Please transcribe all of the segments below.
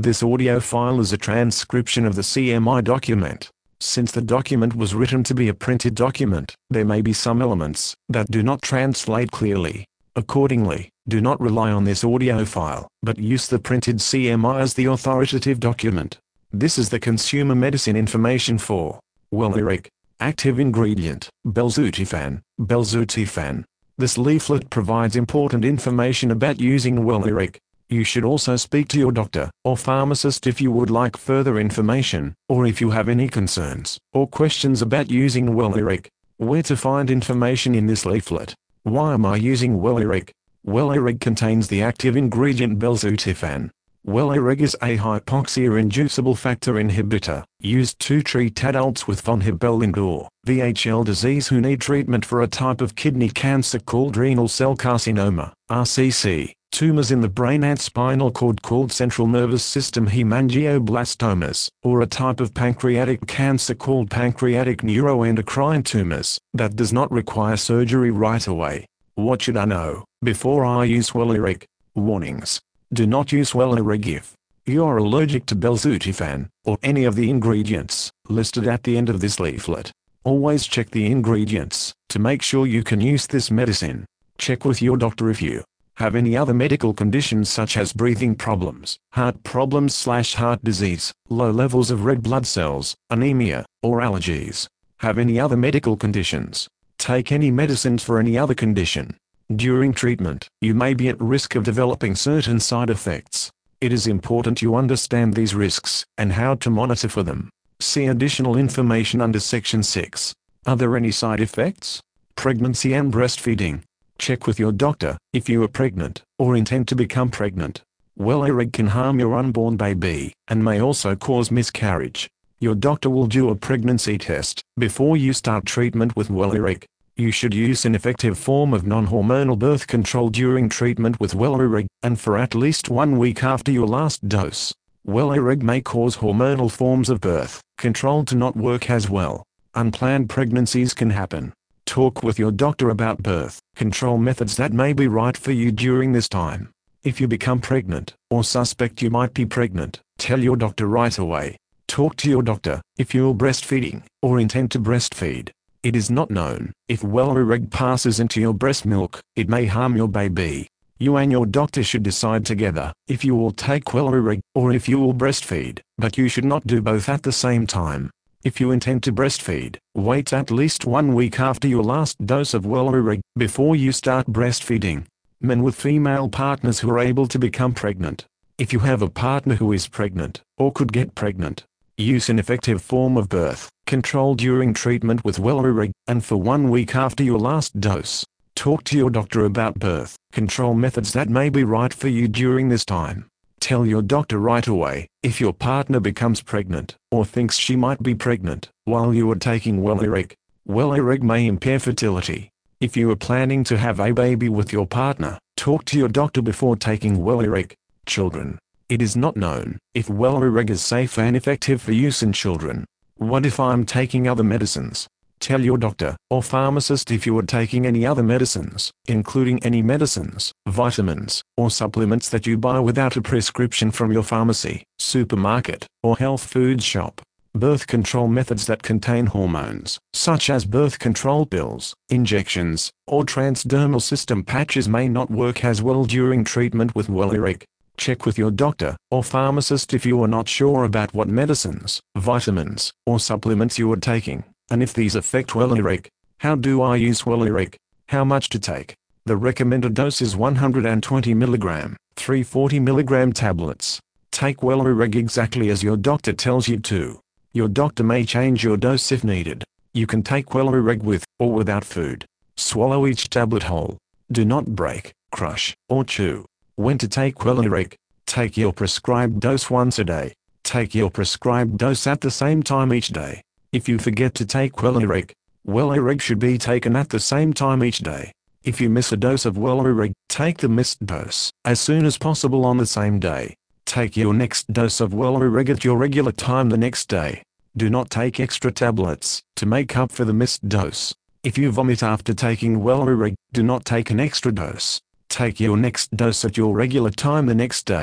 This audio file is a transcription of the CMI document. Since the document was written to be a printed document, there may be some elements that do not translate clearly. Accordingly, do not rely on this audio file, but use the printed CMI as the authoritative document. This is the consumer medicine information for Weliric. Active ingredient, belzutifan, belzutifan. This leaflet provides important information about using Weliric. You should also speak to your doctor or pharmacist if you would like further information, or if you have any concerns or questions about using Weliric. Where to find information in this leaflet? Why am I using Weliric? Weliric contains the active ingredient belzutifan. Weliric is a hypoxia-inducible factor inhibitor, used to treat adults with von Hippel-Lindau (VHL) disease who need treatment for a type of kidney cancer called renal cell carcinoma, RCC, tumors in the brain and spinal cord called central nervous system hemangioblastomas, or a type of pancreatic cancer called pancreatic neuroendocrine tumors, that does not require surgery right away. What should I know before I use Weliric? Warnings. Do not use Weliric if you are allergic to belzutifan, or any of the ingredients listed at the end of this leaflet. Always check the ingredients to make sure you can use this medicine. Check with your doctor if you have any other medical conditions such as breathing problems, heart problems/heart disease, low levels of red blood cells, anemia, or allergies. Have any other medical conditions. Take any medicines for any other condition. During treatment, you may be at risk of developing certain side effects. It is important you understand these risks and how to monitor for them. See additional information under Section 6. Are there any side effects? Pregnancy and breastfeeding. Check with your doctor if you are pregnant or intend to become pregnant. Weliric can harm your unborn baby and may also cause miscarriage. Your doctor will do a pregnancy test before you start treatment with Weliric. You should use an effective form of non-hormonal birth control during treatment with Weliric, and for at least 1 week after your last dose. Weliric may cause hormonal forms of birth control to not work as well. Unplanned pregnancies can happen. Talk with your doctor about birth control methods that may be right for you during this time. If you become pregnant, or suspect you might be pregnant, tell your doctor right away. Talk to your doctor if you're breastfeeding, or intend to breastfeed. It is not known if Weliric passes into your breast milk, it may harm your baby. You and your doctor should decide together if you will take Weliric or if you will breastfeed, but you should not do both at the same time. If you intend to breastfeed, wait at least 1 week after your last dose of Weliric before you start breastfeeding. Men with female partners who are able to become pregnant. If you have a partner who is pregnant, or could get pregnant, use an effective form of birth control during treatment with Weliric, and for 1 week after your last dose. Talk to your doctor about birth control methods that may be right for you during this time. Tell your doctor right away if your partner becomes pregnant, or thinks she might be pregnant, while you are taking Weliric. Weliric may impair fertility. If you are planning to have a baby with your partner, talk to your doctor before taking Weliric. Children. It is not known if Weliric is safe and effective for use in children. What if I'm taking other medicines? Tell your doctor or pharmacist if you are taking any other medicines, including any medicines, vitamins, or supplements that you buy without a prescription from your pharmacy, supermarket, or health food shop. Birth control methods that contain hormones, such as birth control pills, injections, or transdermal system patches may not work as well during treatment with Weliric. Check with your doctor or pharmacist if you are not sure about what medicines, vitamins, or supplements you are taking, and if these affect Weliric. How do I use Weliric? How much to take? The recommended dose is 120 mg, 340 mg tablets. Take Weliric exactly as your doctor tells you to. Your doctor may change your dose if needed. You can take Weliric with or without food. Swallow each tablet whole. Do not break, crush, or chew. When to take Weliric? Take your prescribed dose once a day. Take your prescribed dose at the same time each day. If you forget to take Weliric, Weliric should be taken at the same time each day. If you miss a dose of Weliric, take the missed dose as soon as possible on the same day. Take your next dose of Weliric at your regular time the next day. Do not take extra tablets to make up for the missed dose. If you vomit after taking Weliric, do not take an extra dose. Take your next dose at your regular time the next day.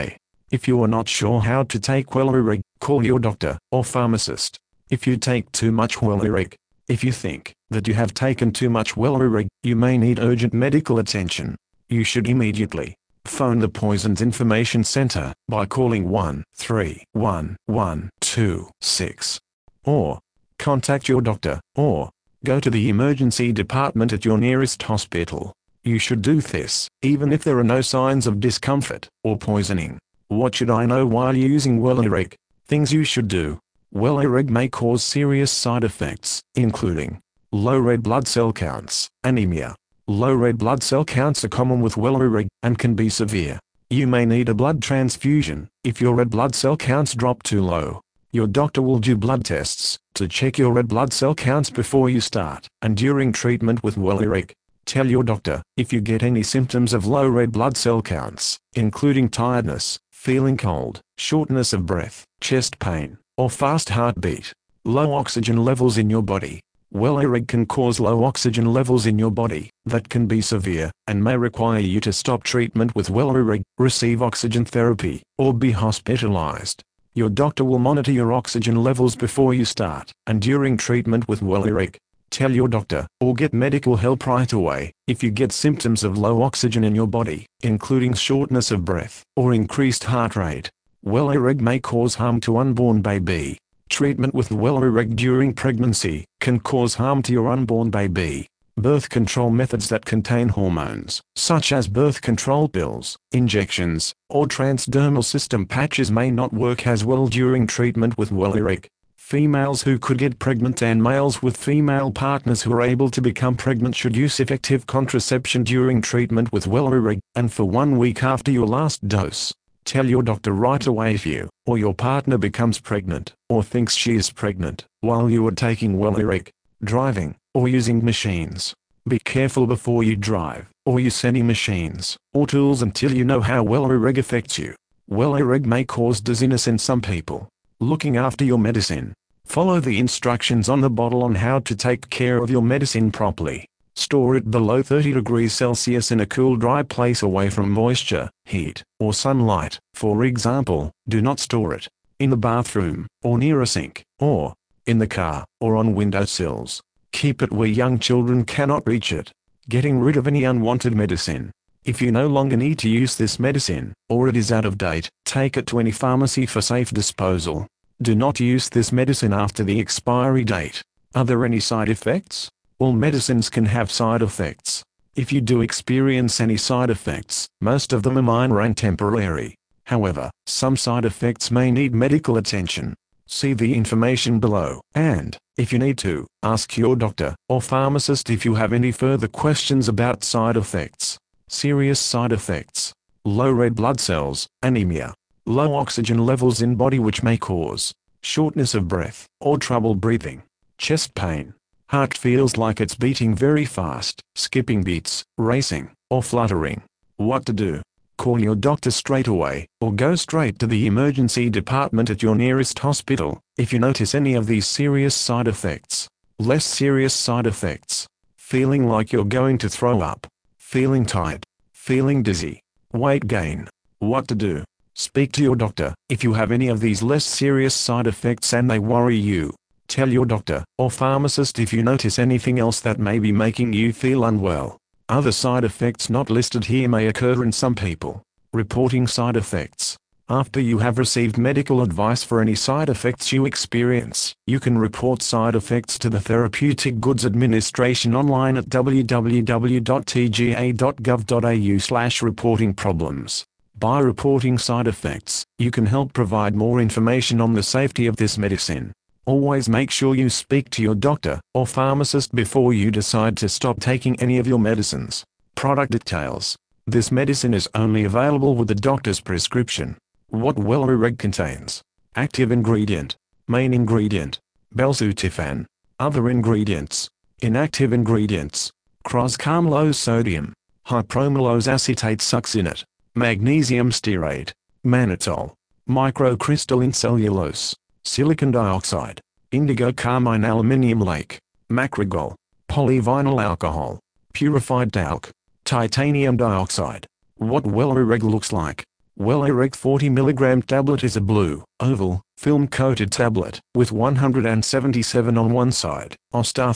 If you are not sure how to take Welireg, call your doctor or pharmacist. If you take too much Welireg, if you think that you have taken too much Welireg, you may need urgent medical attention. You should immediately phone the Poisons Information Center by calling 1-311-26, or contact your doctor, or go to the emergency department at your nearest hospital. You should do this, even if there are no signs of discomfort or poisoning. What should I know while using Welireg? Things you should do. Welireg may cause serious side effects, including low red blood cell counts, anemia. Low red blood cell counts are common with Welireg and can be severe. You may need a blood transfusion if your red blood cell counts drop too low. Your doctor will do blood tests to check your red blood cell counts before you start and during treatment with Welireg. Tell your doctor if you get any symptoms of low red blood cell counts, including tiredness, feeling cold, shortness of breath, chest pain, or fast heartbeat. Low oxygen levels in your body. Welireg can cause low oxygen levels in your body that can be severe and may require you to stop treatment with Welireg, receive oxygen therapy, or be hospitalized. Your doctor will monitor your oxygen levels before you start and during treatment with Welireg. Tell your doctor or get medical help right away if you get symptoms of low oxygen in your body, including shortness of breath or increased heart rate. Welireg may cause harm to unborn baby. Treatment with Welireg during pregnancy can cause harm to your unborn baby. Birth control methods that contain hormones, such as birth control pills, injections, or transdermal system patches may not work as well during treatment with Welireg. Females who could get pregnant and males with female partners who are able to become pregnant should use effective contraception during treatment with Welireg, and for 1 week after your last dose. Tell your doctor right away if you or your partner becomes pregnant or thinks she is pregnant while you are taking Welireg. Driving or using machines. Be careful before you drive or use any machines or tools until you know how Welireg affects you. Welireg may cause dizziness in some people. Looking after your medicine. Follow the instructions on the bottle on how to take care of your medicine properly. Store it below 30 degrees Celsius in a cool, dry place away from moisture, heat, or sunlight. For example, do not store it in the bathroom, or near a sink, or in the car, or on windowsills. Keep it where young children cannot reach it. Getting rid of any unwanted medicine. If you no longer need to use this medicine, or it is out of date, take it to any pharmacy for safe disposal. Do not use this medicine after the expiry date. Are there any side effects? All medicines can have side effects. If you do experience any side effects, most of them are minor and temporary. However, some side effects may need medical attention. See the information below, and, if you need to, ask your doctor or pharmacist if you have any further questions about side effects. Serious side effects. Low red blood cells, anemia. Low oxygen levels in body which may cause shortness of breath or trouble breathing. Chest pain. Heart feels like it's beating very fast, skipping beats, racing, or fluttering. What to do? Call your doctor straight away, or go straight to the emergency department at your nearest hospital, if you notice any of these serious side effects. Less serious side effects. Feeling like you're going to throw up. Feeling tired. Feeling dizzy. Weight gain. What to do? Speak to your doctor if you have any of these less serious side effects and they worry you. Tell your doctor or pharmacist if you notice anything else that may be making you feel unwell. Other side effects not listed here may occur in some people. Reporting side effects. After you have received medical advice for any side effects you experience, you can report side effects to the Therapeutic Goods Administration online at www.tga.gov.au/reporting-problems. By reporting side effects, you can help provide more information on the safety of this medicine. Always make sure you speak to your doctor or pharmacist before you decide to stop taking any of your medicines. Product details. This medicine is only available with a doctor's prescription. What Welireg contains. Active ingredient. Main ingredient. Belzutifan. Other ingredients. Inactive ingredients. Croscarmylose sodium. Hypromylose acetate succinate. Magnesium stearate. Mannitol. Microcrystalline cellulose. Silicon dioxide, indigo carmine aluminium lake, macrogol, polyvinyl alcohol, purified talc, titanium dioxide. What Welireg looks like. Welireg 40mg tablet is a blue, oval, film-coated tablet with 177 on one side. Ostar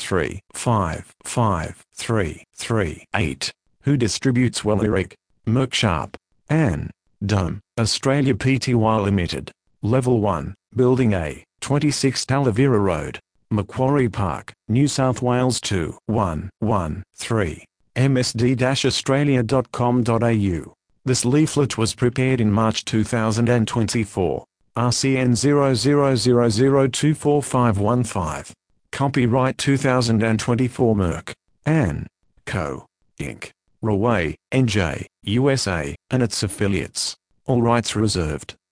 355338, who distributes Welireg. Merck Sharp and Dome, Australia Pty Limited. Level 1, Building A, 26 Talavera Road, Macquarie Park, New South Wales 2113, msd-australia.com.au. This leaflet was prepared in March 2024. RCN 0000245515. Copyright 2024 Merck & Co. Inc. Rahway, NJ, USA, and its affiliates. All rights reserved.